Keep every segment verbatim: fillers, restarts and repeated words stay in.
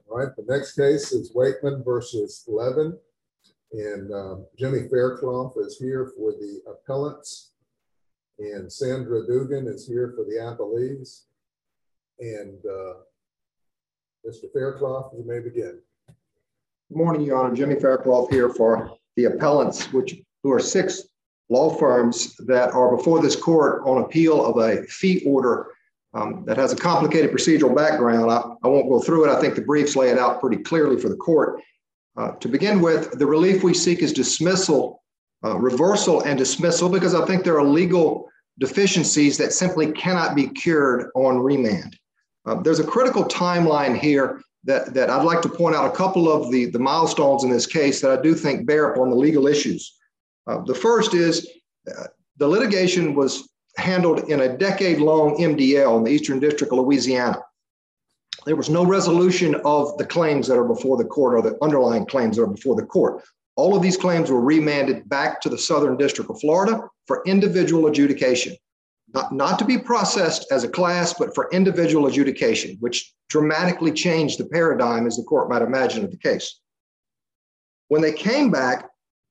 All right, the next case is Wakeman versus Levin, and um, Jimmy Faircloth is here for the appellants, and Sandra Dugan is here for the appellees. And uh, Mister Faircloth, you may begin. Good morning, Your Honor. Jimmy Faircloth here for the appellants, which who are six law firms that are before this court on appeal of a fee order um, that has a complicated procedural background. I, I won't go through it. I think the briefs lay it out pretty clearly for the court. Uh, to begin with, the relief we seek is dismissal, uh, reversal and dismissal, because I think there are legal deficiencies that simply cannot be cured on remand. Uh, there's a critical timeline here that, that I'd like to point out a couple of the, the milestones in this case that I do think bear upon the legal issues. Uh, the first is uh, the litigation was handled in a decade-long M D L in the Eastern District of Louisiana. There was no resolution of the claims that are before the court or the underlying claims that are before the court. All of these claims were remanded back to the Southern District of Florida for individual adjudication, not, not to be processed as a class, but for individual adjudication, which dramatically changed the paradigm, as the court might imagine, of the case. When they came back,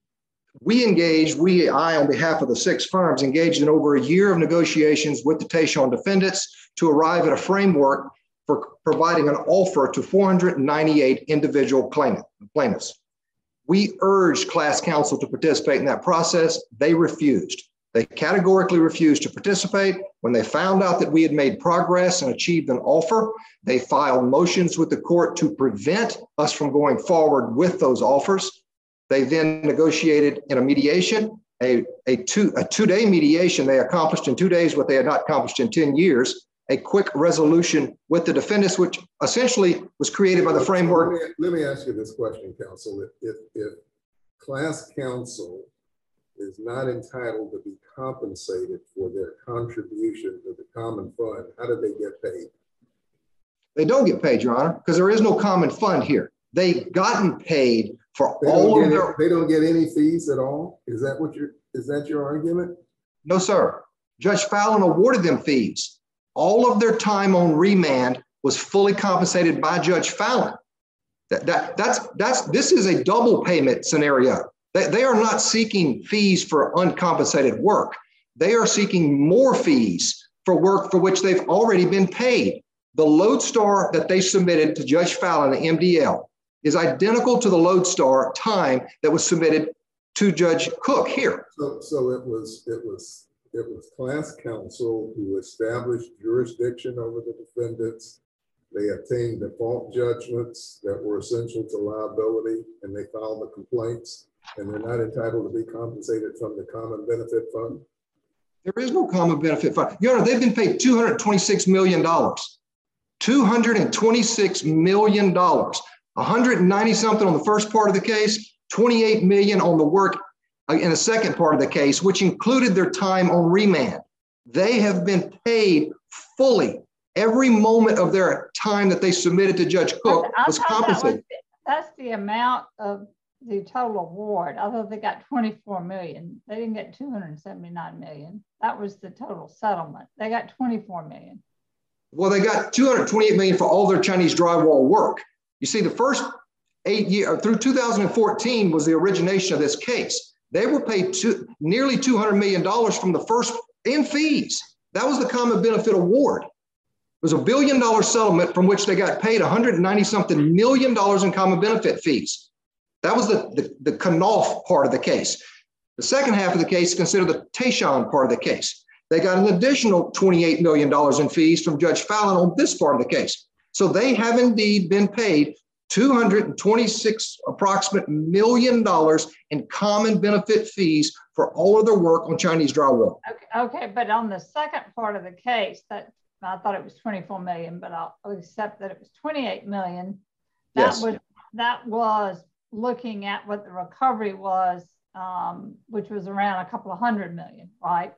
we engaged, we, I, on behalf of the six firms, engaged in over a year of negotiations with the Tayshaun defendants to arrive at a framework for providing an offer to four hundred ninety-eight individual plaintiffs. We urged class counsel to participate in that process. They refused. They categorically refused to participate. When they found out that we had made progress and achieved an offer, they filed motions with the court to prevent us from going forward with those offers. They then negotiated in a mediation, a, a, two, a two-day mediation. They accomplished in two days what they had not accomplished in ten years, a quick resolution with the defendants, which essentially was created by the framework. Let me, let me ask you this question, counsel. If, if, if class counsel is not entitled to be compensated for their contribution to the common fund, how do they get paid? They don't get paid, Your Honor, because there is no common fund here. They've gotten paid for they all of their. their. They don't get any fees at all. Is that what you're? Is that your argument? No, sir. Judge Fallon awarded them fees. All of their time on remand was fully compensated by Judge Fallon. That that that's that's this is a double payment scenario. They, they are not seeking fees for uncompensated work. They are seeking more fees for work for which they've already been paid. The lodestar that they submitted to Judge Fallon, the M D L, is identical to the lodestar time that was submitted to Judge Cook here. So, so it was it was it was class counsel who established jurisdiction over the defendants. They obtained default judgments that were essential to liability, and they filed the complaints, and they're not entitled to be compensated from the common benefit fund. There is no common benefit fund. Your Honor, they've been paid two hundred twenty-six million dollars. two hundred twenty-six million dollars. one hundred ninety something on the first part of the case, twenty-eight million on the work in the second part of the case, which included their time on remand. They have been paid fully. Every moment of their time that they submitted to Judge Cook I, I was compensated. That was, that's the amount of the total award. I thought they got twenty-four million. They didn't get two hundred seventy-nine million. That was the total settlement. They got twenty-four million. Well, they got two hundred twenty-eight million for all their Chinese drywall work. You see, the first eight years through two thousand fourteen was the origination of this case. They were paid two, nearly two hundred million dollars from the first in fees. That was the common benefit award. It was a billion dollar settlement from which they got paid one hundred ninety something million dollars in common benefit fees. That was the, the, the Knopf part of the case. The second half of the case considered the Tayshaun part of the case. They got an additional twenty-eight million dollars in fees from Judge Fallon on this part of the case. So they have indeed been paid two hundred twenty-six approximate million dollars in common benefit fees for all of their work on Chinese drywall. Okay, okay, but on the second part of the case, that I thought it was twenty-four million, but I'll accept that it was twenty-eight million. That Yes. was that was looking at what the recovery was, um, which was around a couple of hundred million, right?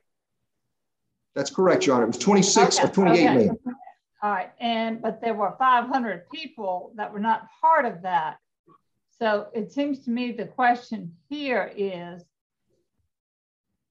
That's correct, Your Honor. It was twenty-six Okay, or twenty-eight okay. million. All right, and but there were five hundred people that were not part of that. So it seems to me the question here is,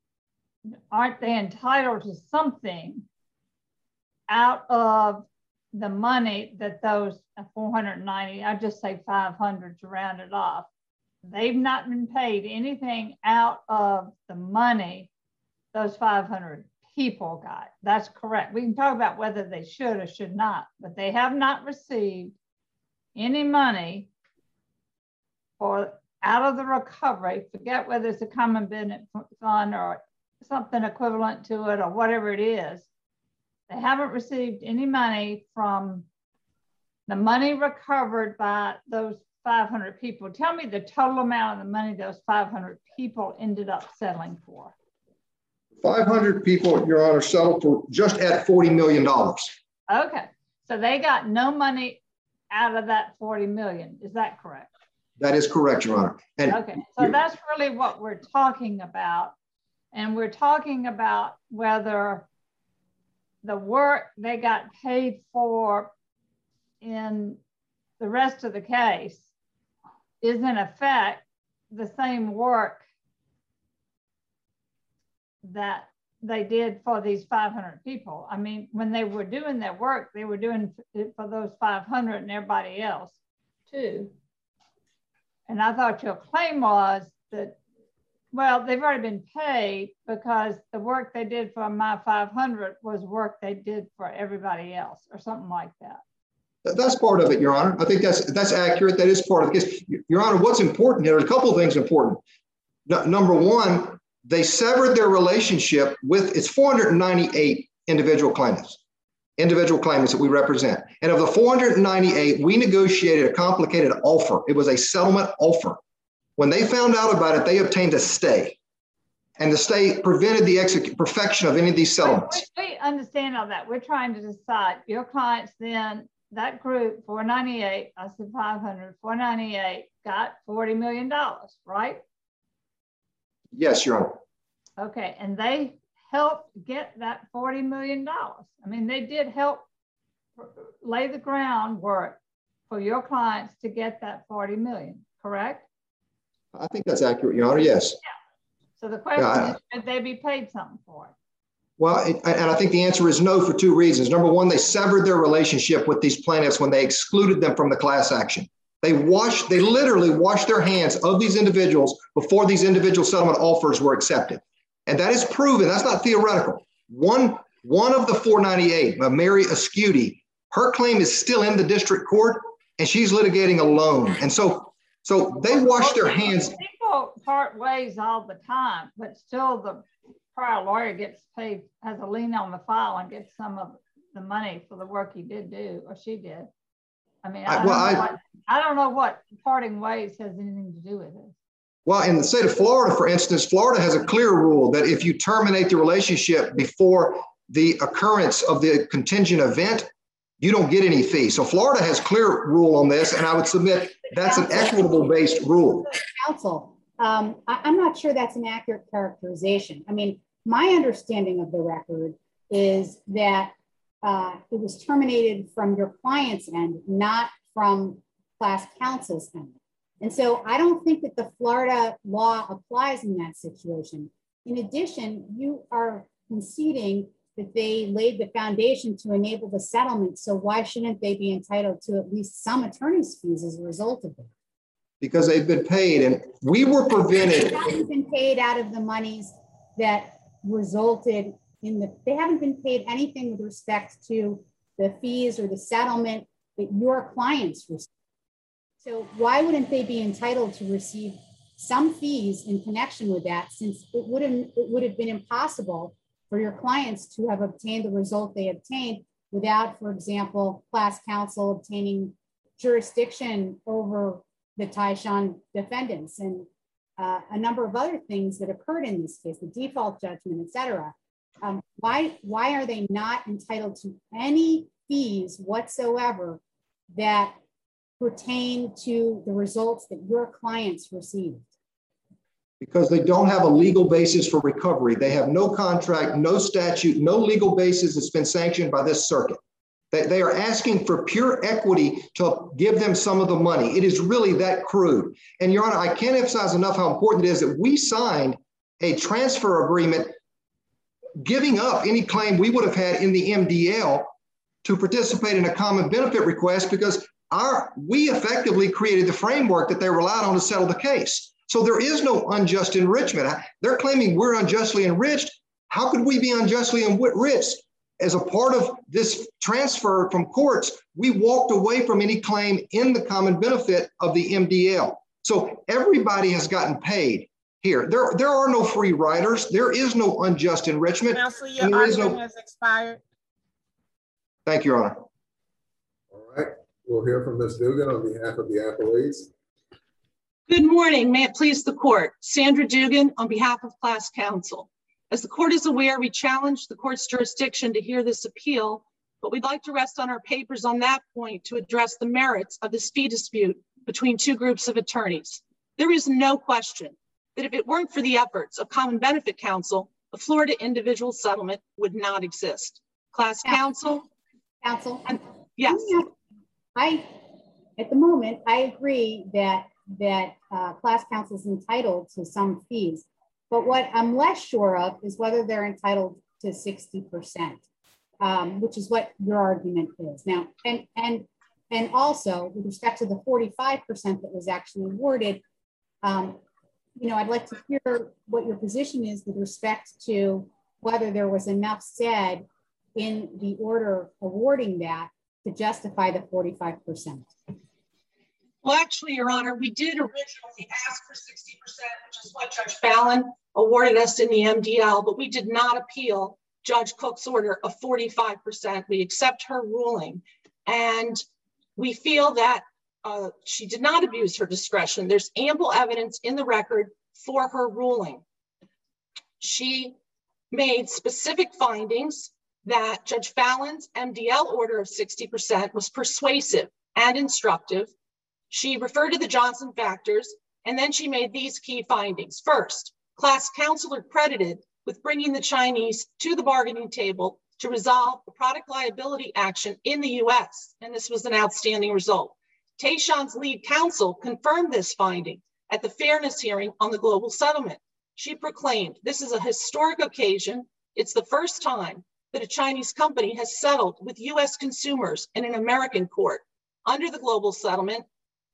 aren't they entitled to something out of the money that those four hundred ninety, I just say five hundred to round it off, they've not been paid anything out of the money those five hundred people got. That's correct. We can talk about whether they should or should not, but they have not received any money for out of the recovery. Forget whether it's a common benefit fund or something equivalent to it or whatever it is. They haven't received any money from the money recovered by those five hundred people. Tell me the total amount of the money those five hundred people ended up settling for. five hundred people, Your Honor, settled for just at forty million dollars. Okay, so they got no money out of that forty million. Is that correct? That is correct, Your Honor. And okay, so that's really what we're talking about. And we're talking about whether the work they got paid for in the rest of the case is in effect the same work that they did for these five hundred people. I mean, when they were doing their work, they were doing it for those five hundred and everybody else too. And I thought your claim was that, well, they've already been paid because the work they did for my five hundred was work they did for everybody else or something like that. That's part of it, Your Honor. I think that's that's accurate. That is part of the case. Your Honor, what's important here, there's a couple of things important. No, number one, they severed their relationship with its four hundred ninety-eight individual claimants, individual claimants that we represent. And of the four hundred ninety-eight, we negotiated a complicated offer. It was a settlement offer. When they found out about it, they obtained a stay. And the stay prevented the exec- perfection of any of these settlements. We, we understand all that. We're trying to decide. Your clients then, that group, four ninety-eight, I said five hundred, four ninety-eight got forty million dollars, right? Yes, Your Honor. Okay, and they helped get that forty million dollars. I mean, they did help lay the groundwork for your clients to get that forty million, correct? I think that's accurate, Your Honor, yes. Yeah. So the question yeah, I, is, should they be paid something for it? Well, it, and I think the answer is no for two reasons. Number one, they severed their relationship with these plaintiffs when they excluded them from the class action. They washed, they literally washed their hands of these individuals before these individual settlement offers were accepted. And that is proven, that's not theoretical. One, one of the four ninety-eight, Mary Ascuti, her claim is still in the district court and she's litigating alone. And so, so they washed their hands. People part ways all the time, but still the prior lawyer gets paid, has a lien on the file and gets some of the money for the work he did do, or she did. I mean, I, I, well, don't, know I, what, I don't know what parting ways has anything to do with it. Well, in the state of Florida, for instance, Florida has a clear rule that if you terminate the relationship before the occurrence of the contingent event, you don't get any fee. So Florida has clear rule on this, and I would submit that's an equitable based rule. Counsel, um, I, I'm not sure that's an accurate characterization. I mean, my understanding of the record is that uh, it was terminated from your client's end, not from class counsel's end. And so I don't think that the Florida law applies in that situation. In addition, you are conceding that they laid the foundation to enable the settlement. So why shouldn't they be entitled to at least some attorney's fees as a result of it? Because they've been paid, and we were prevented. They haven't been paid out of the monies that resulted in the, they haven't been paid anything with respect to the fees or the settlement that your clients received. So why wouldn't they be entitled to receive some fees in connection with that, since it wouldn't, it would have been impossible for your clients to have obtained the result they obtained without, for example, class counsel obtaining jurisdiction over the Taishan defendants and uh, a number of other things that occurred in this case, the default judgment, et cetera. Um, why, why are they not entitled to any fees whatsoever that pertain to the results that your clients received? Because they don't have a legal basis for recovery. They have no contract, no statute, no legal basis that's been sanctioned by this circuit. They, they are asking for pure equity to give them some of the money. It is really that crude. And Your Honor, I can't emphasize enough how important it is that we signed a transfer agreement giving up any claim we would have had in the M D L to participate in a common benefit request because our we effectively created the framework that they relied on to settle the case. So there is no unjust enrichment. They're claiming we're unjustly enriched. How could we be unjustly enriched? As a part of this transfer from courts, we walked away from any claim in the common benefit of the M D L. So everybody has gotten paid here. There, there are no free riders. There is no unjust enrichment. Counsel, your and there is argument no... has expired. Thank you, Your Honor. All right, we'll hear from Miz Dugan on behalf of the appellees. Good morning. May it please the court. Sandra Dugan on behalf of class counsel. As the court is aware, we challenged the court's jurisdiction to hear this appeal, but we'd like to rest on our papers on that point to address the merits of this fee dispute between two groups of attorneys. There is no question that if it weren't for the efforts of Common Benefit Counsel, the Florida individual settlement would not exist. Class counsel? Counsel? And, yes. I, at the moment, I agree that, that uh, class counsel is entitled to some fees. But what I'm less sure of is whether they're entitled to sixty percent, um, which is what your argument is. Now, and, and, and also with respect to the forty-five percent that was actually awarded, um, you know, I'd like to hear what your position is with respect to whether there was enough said in the order awarding that to justify the forty-five percent. Well, actually, Your Honor, we did originally ask for sixty percent, which is what Judge Fallon awarded us in the M D L, but we did not appeal Judge Cook's order of forty-five percent. We accept her ruling, and we feel that uh, she did not abuse her discretion. There's ample evidence in the record for her ruling. She made specific findings that Judge Fallon's M D L order of sixty percent was persuasive and instructive. She referred to the Johnson factors, and then she made these key findings. First, class counsel are credited with bringing the Chinese to the bargaining table to resolve the product liability action in the U S, and this was an outstanding result. Tayshawn's lead counsel confirmed this finding at the fairness hearing on the global settlement. She proclaimed, this is a historic occasion. It's the first time that a Chinese company has settled with U S consumers in an American court. Under the global settlement,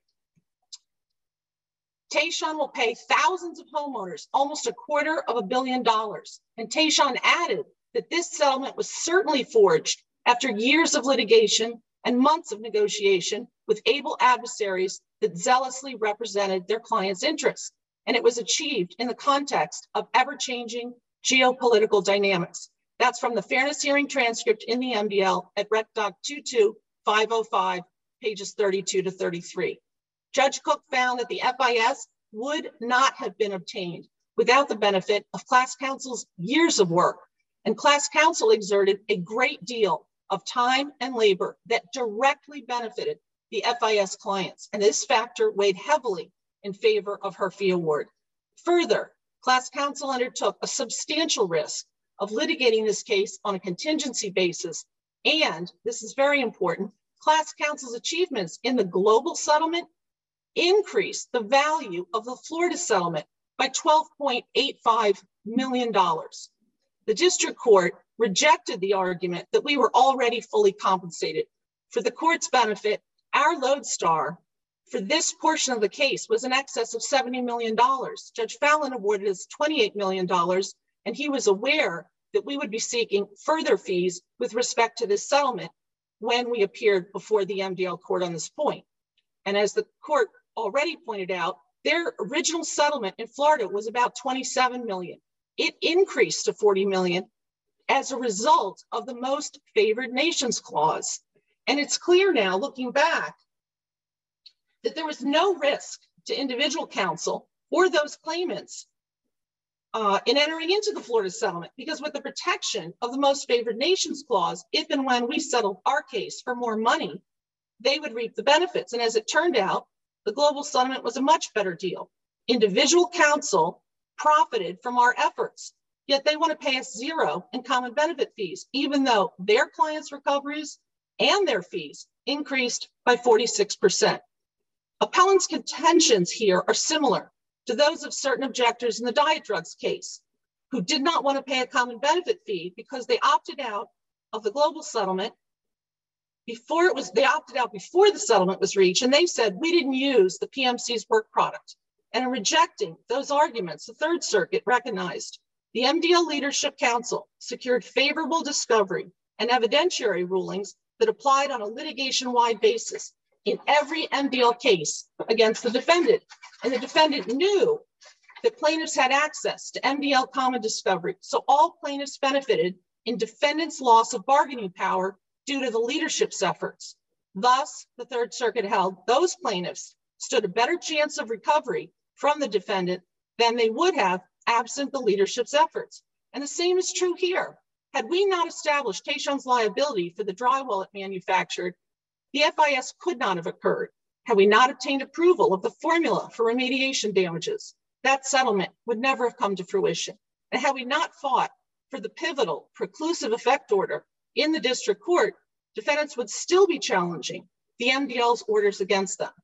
Tayshawn will pay thousands of homeowners almost a quarter of a billion dollars. And Tayshawn added that this settlement was certainly forged after years of litigation and months of negotiation with able adversaries that zealously represented their clients' interests. And it was achieved in the context of ever-changing geopolitical dynamics. That's from the fairness hearing transcript in the M D L at Rec Doc two two five oh five, pages thirty-two to thirty-three. Judge Cook found that the F I S would not have been obtained without the benefit of class counsel's years of work. And class counsel exerted a great deal of time and labor that directly benefited the F I S clients. And this factor weighed heavily in favor of her fee award. Further, class counsel undertook a substantial risk of litigating this case on a contingency basis. And this is very important, class counsel's achievements in the global settlement increased the value of the Florida settlement by twelve point eight five million dollars. The district court rejected the argument that we were already fully compensated. For the court's benefit, our lodestar for this portion of the case was in excess of seventy million dollars. Judge Fallon awarded us twenty-eight million dollars, and he was aware that we would be seeking further fees with respect to this settlement when we appeared before the M D L court on this point. And as the court already pointed out, their original settlement in Florida was about twenty-seven million. It increased to forty million as a result of the most favored nations clause. And it's clear now, looking back, that there was no risk to individual counsel or those claimants uh, in entering into the Florida settlement, because with the protection of the most favored nations clause, if and when we settled our case for more money, they would reap the benefits. And as it turned out, the global settlement was a much better deal. Individual counsel profited from our efforts, yet they want to pay us zero in common benefit fees, even though their clients' recoveries and their fees increased by forty-six percent. Appellant's contentions here are similar to those of certain objectors in the diet drugs case, who did not want to pay a common benefit fee because they opted out of the global settlement before it was, they opted out before the settlement was reached, and they said, we didn't use the P M C's work product. And in rejecting those arguments, the Third Circuit recognized the M D L Leadership Council secured favorable discovery and evidentiary rulings that applied on a litigation-wide basis in every M D L case against the defendant. And the defendant knew that plaintiffs had access to M D L common discovery. So all plaintiffs benefited in defendants' loss of bargaining power due to the leadership's efforts. Thus, the Third Circuit held those plaintiffs stood a better chance of recovery from the defendant than they would have absent the leadership's efforts. And the same is true here. Had we not established Tayshaun's liability for the drywall it manufactured, the F I S could not have occurred. Had we not obtained approval of the formula for remediation damages, that settlement would never have come to fruition. And had we not fought for the pivotal preclusive effect order in the district court, defendants would still be challenging the M D L's orders against them.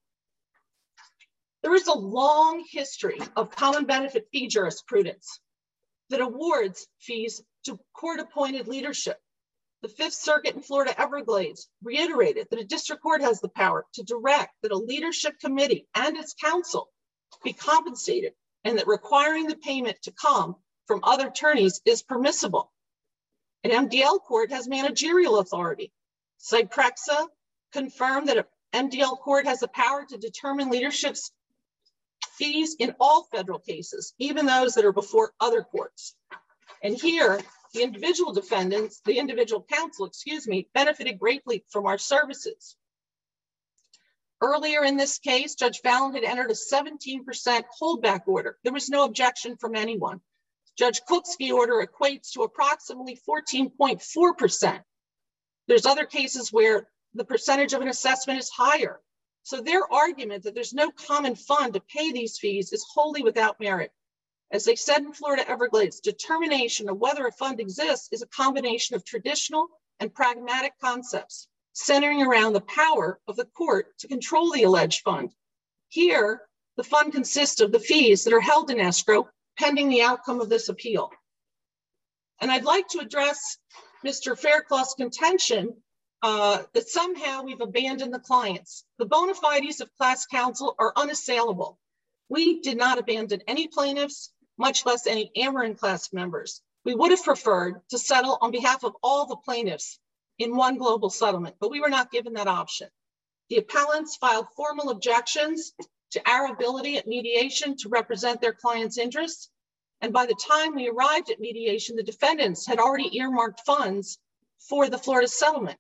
There is a long history of common benefit fee jurisprudence that awards fees to court-appointed leadership. The Fifth Circuit in Florida Everglades reiterated that a district court has the power to direct that a leadership committee and its counsel be compensated, and that requiring the payment to come from other attorneys is permissible. An M D L court has managerial authority. Cyprexa confirmed that an M D L court has the power to determine leadership's fees in all federal cases, even those that are before other courts. And here, the individual defendants, the individual counsel, excuse me, benefited greatly from our services. Earlier in this case, Judge Fallon had entered a seventeen percent holdback order. There was no objection from anyone. Judge Cook's fee order equates to approximately fourteen point four percent. There's other cases where the percentage of an assessment is higher. So their argument that there's no common fund to pay these fees is wholly without merit. As they said in Florida Everglades, determination of whether a fund exists is a combination of traditional and pragmatic concepts centering around the power of the court to control the alleged fund. Here, the fund consists of the fees that are held in escrow pending the outcome of this appeal. And I'd like to address Mister Fairclough's contention uh, that somehow we've abandoned the clients. The bona fides of class counsel are unassailable. We did not abandon any plaintiffs, much less any Ameren class members. We would have preferred to settle on behalf of all the plaintiffs in one global settlement, but we were not given that option. The appellants filed formal objections to our ability at mediation to represent their clients' interests. And by the time we arrived at mediation, the defendants had already earmarked funds for the Florida settlement.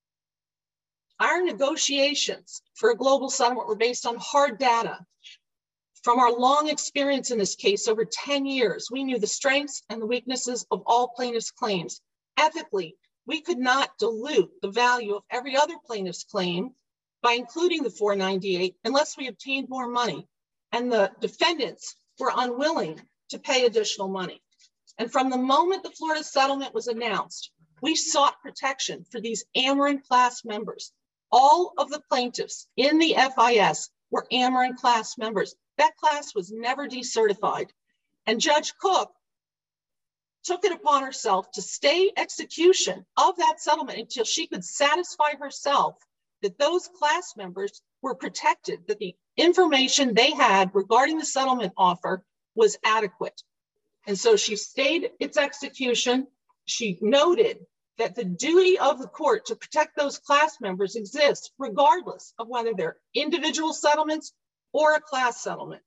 Our negotiations for a global settlement were based on hard data. From our long experience in this case, over ten years, we knew the strengths and the weaknesses of all plaintiffs' claims. Ethically, we could not dilute the value of every other plaintiff's claim by including the four ninety-eight unless we obtained more money. And the defendants were unwilling to pay additional money. And from the moment the Florida settlement was announced, we sought protection for these Ameren class members. All of the plaintiffs in the F I S were Ameren class members. That class was never decertified. And Judge Cook took it upon herself to stay execution of that settlement until she could satisfy herself that those class members were protected, that the information they had regarding the settlement offer was adequate. And so she stayed its execution. She noted that the duty of the court to protect those class members exists regardless of whether they're individual settlements or a class settlement.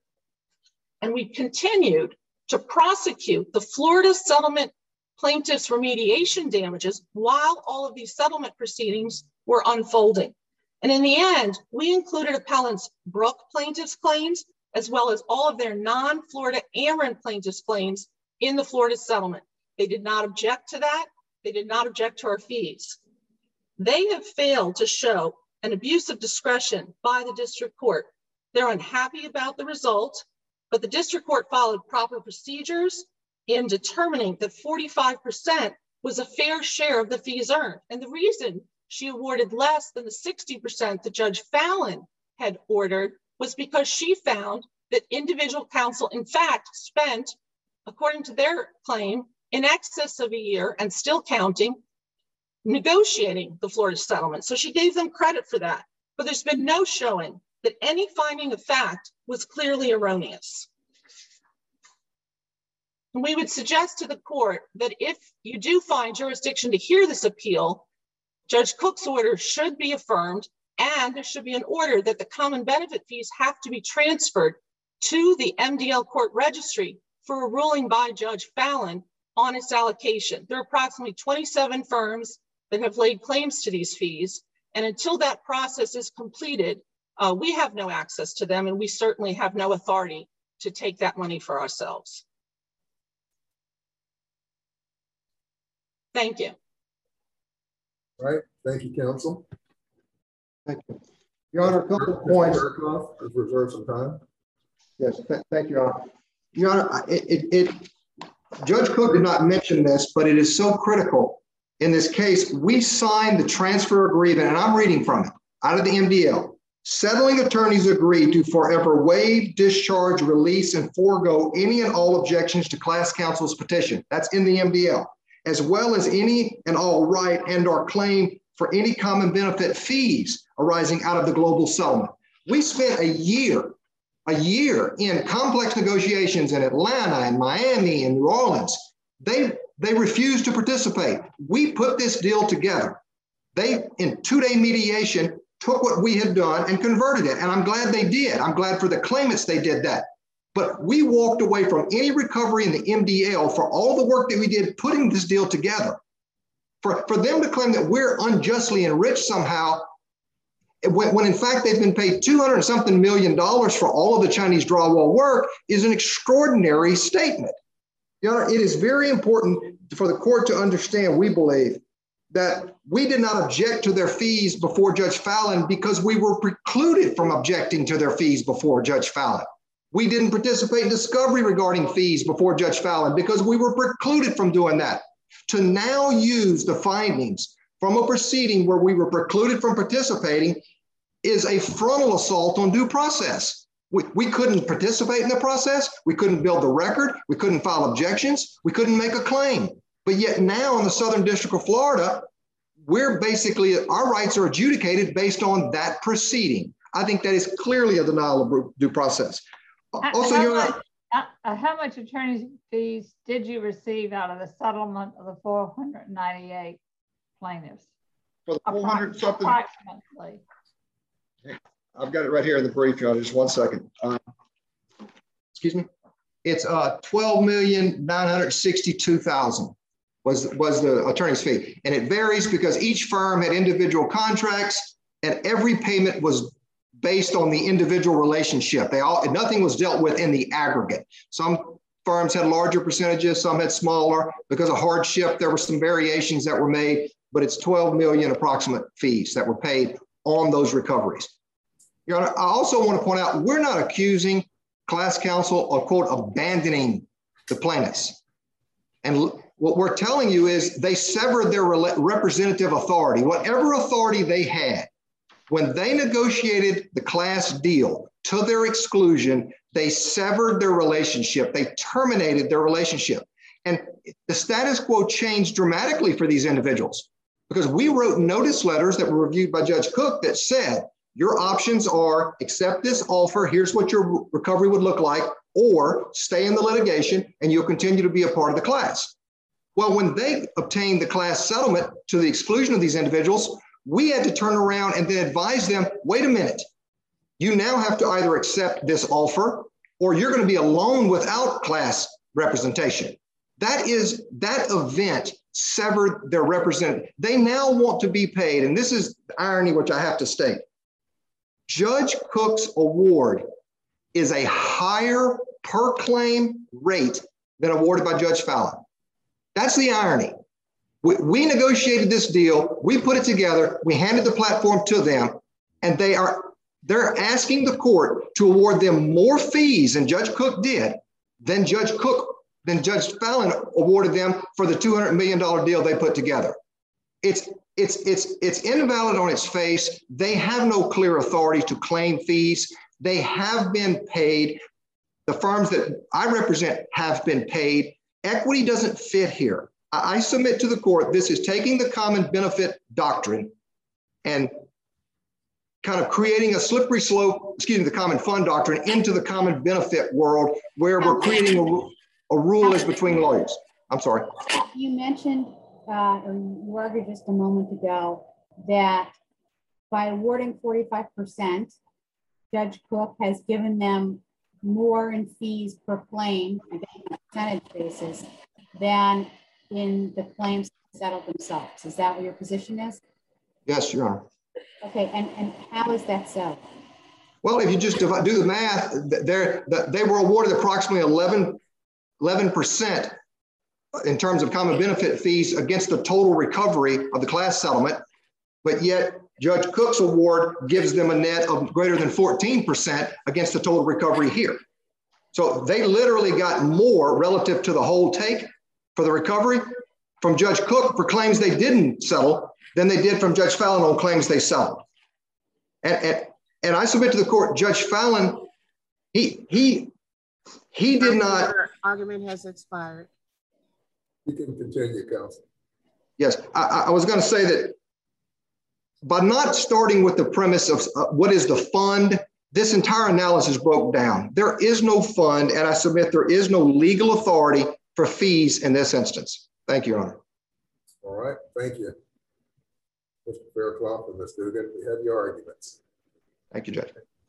And we continued to prosecute the Florida settlement plaintiffs' remediation damages while all of these settlement proceedings were unfolding. And in the end, we included appellants' Brooke plaintiffs' claims as well as all of their non-Florida Ameren plaintiffs' claims in the Florida settlement. They did not object to that. They did not object to our fees. They have failed to show an abuse of discretion by the district court. They're unhappy about the result, but the district court followed proper procedures in determining that forty-five percent was a fair share of the fees earned. And the reason she awarded less than the sixty percent that Judge Fallon had ordered was because she found that individual counsel, in fact, spent, according to their claim, in excess of a year and still counting negotiating the Florida settlement. So she gave them credit for that. But there's been no showing that any finding of fact was clearly erroneous. And we would suggest to the court that if you do find jurisdiction to hear this appeal, Judge Cook's order should be affirmed, and there should be an order that the common benefit fees have to be transferred to the M D L court registry for a ruling by Judge Fallon on its allocation. There are approximately twenty-seven firms that have laid claims to these fees, and until that process is completed, uh, we have no access to them, and we certainly have no authority to take that money for ourselves. Thank you. All right, thank you, counsel. Thank you. Your Honor, a couple of points. Let's reserve some time. Yes, th thank you, Your Honor. Your Honor, it, it, it, Judge Cook did not mention this, but it is so critical. In this case, we signed the transfer agreement, and I'm reading from it, out of the M D L. Settling attorneys agree to forever waive, discharge, release, and forego any and all objections to class counsel's petition. That's in the M D L, as well as any and all right and or claim for any common benefit fees arising out of the global settlement. We spent a year, a year in complex negotiations in Atlanta and Miami and New Orleans. They, they refused to participate. We put this deal together. They, in two-day mediation, took what we had done and converted it. And I'm glad they did. I'm glad for the claimants they did that. But we walked away from any recovery in the M D L for all the work that we did putting this deal together. For, for them to claim that we're unjustly enriched somehow, when, when in fact they've been paid two hundred and something million dollars for all of the Chinese drywall work, is an extraordinary statement. Your Honor, it is very important for the court to understand, we believe, that we did not object to their fees before Judge Fallon because we were precluded from objecting to their fees before Judge Fallon. We didn't participate in discovery regarding fees before Judge Fallon because we were precluded from doing that. To now use the findings from a proceeding where we were precluded from participating is a frontal assault on due process. We, we couldn't participate in the process. We couldn't build the record. We couldn't file objections. We couldn't make a claim. But yet now in the Southern District of Florida, we're basically, our rights are adjudicated based on that proceeding. I think that is clearly a denial of due process. Also, how, Your much, Honor, uh, how much attorney's fees did you receive out of the settlement of the four hundred ninety-eight plaintiffs? for the four hundred something. Approximately. I've got it right here in the brief, Your Honor, just one second. Uh, excuse me. It's uh, twelve million nine hundred sixty-two thousand was, was the attorney's fee. And it varies because each firm had individual contracts and every payment was based on the individual relationship. They all, nothing was dealt with in the aggregate. Some firms had larger percentages, some had smaller. Because of hardship, there were some variations that were made, but it's twelve million approximate fees that were paid on those recoveries. Your Honor, I also want to point out, we're not accusing class counsel of, quote, abandoning the plaintiffs. And what we're telling you is they severed their representative authority, whatever authority they had. When they negotiated the class deal to their exclusion, they severed their relationship. They terminated their relationship. And the status quo changed dramatically for these individuals because we wrote notice letters that were reviewed by Judge Cook that said, your options are accept this offer, here's what your recovery would look like, or stay in the litigation and you'll continue to be a part of the class. Well, when they obtained the class settlement to the exclusion of these individuals, we had to turn around and then advise them, wait a minute, you now have to either accept this offer or you're going to be alone without class representation. That is, that event severed their representative. They now want to be paid, and this is the irony which I have to state. Judge Cook's award is a higher per claim rate than awarded by Judge Fallon. That's the irony. We, we negotiated this deal, we put it together, we handed the platform to them, and they are they're asking the court to award them more fees than Judge Cook did, than Judge Cook, than Judge Fallon awarded them for the two hundred million dollar deal they put together. It's It's, it's, it's invalid on its face. They have no clear authority to claim fees. They have been paid. The firms that I represent have been paid. Equity doesn't fit here. I, I submit to the court, this is taking the common benefit doctrine and kind of creating a slippery slope, excuse me, the common fund doctrine into the common benefit world where we're creating a, a rule as between lawyers. I'm sorry. You mentioned, uh, or you argued just a moment ago that by awarding forty-five percent, Judge Cook has given them more in fees per claim, I guess on a percentage basis, than in the claims settled themselves. Is that what your position is? Yes, Your Honor. Okay, and, and how is that so? Well, if you just do the math, they're, they were awarded approximately eleven percent in terms of common benefit fees against the total recovery of the class settlement, but yet Judge Cook's award gives them a net of greater than fourteen percent against the total recovery here. So they literally got more relative to the whole take for the recovery from Judge Cook for claims they didn't settle than they did from Judge Fallon on claims they settled. And, and, and I submit to the court, Judge Fallon, he, he, he did not. Your argument has expired. You can continue, counsel. Yes, I, I was going to say that by not starting with the premise of uh, what is the fund, this entire analysis broke down. There is no fund, and I submit there is no legal authority for fees in this instance. Thank you, Your Honor. All right, thank you. Mister Fairclough and Miz Dugan, we have your arguments. Thank you, Judge.